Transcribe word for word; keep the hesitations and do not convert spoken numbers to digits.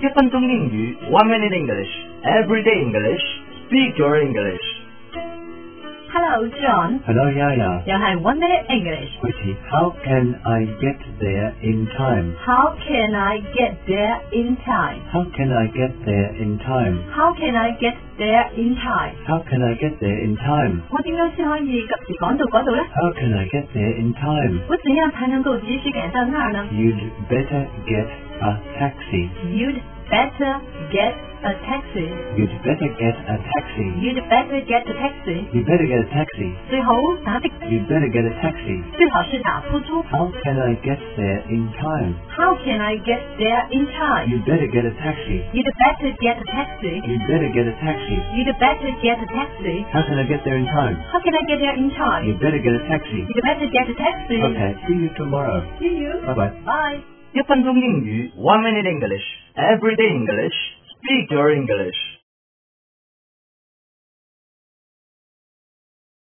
一分钟英语 one minute English everyday English speak your English Hello, John. Hello, Yaya. 又係 One Minute English. Witty, how can I get there in time? How can I get there in time? How can I get there in time? How can I get there in time? How can I get there in time? 我點樣先可以及時趕到嗰度呢？ How can I get there in time? 我怎樣才能夠及時趕到那兒呢？ You'd better get a taxi. You'd better get a taxi. You'd better get a taxi. You'd better get a taxi. You'd better get a taxi. 最好打的士， You'd better get a taxi. 最好是打出租。 How can I get there in time? How can I get there in time? You'd better get a taxi. You'd better get a taxi. You'd better get a taxi. You'd better get a taxi. How can I get there in time? How can I get there in time? You'd better get a taxi. You'd better get a taxi. Okay, see you tomorrow. See you. Bye-bye. Bye. 一分钟英语 one minute English everyday English speak your English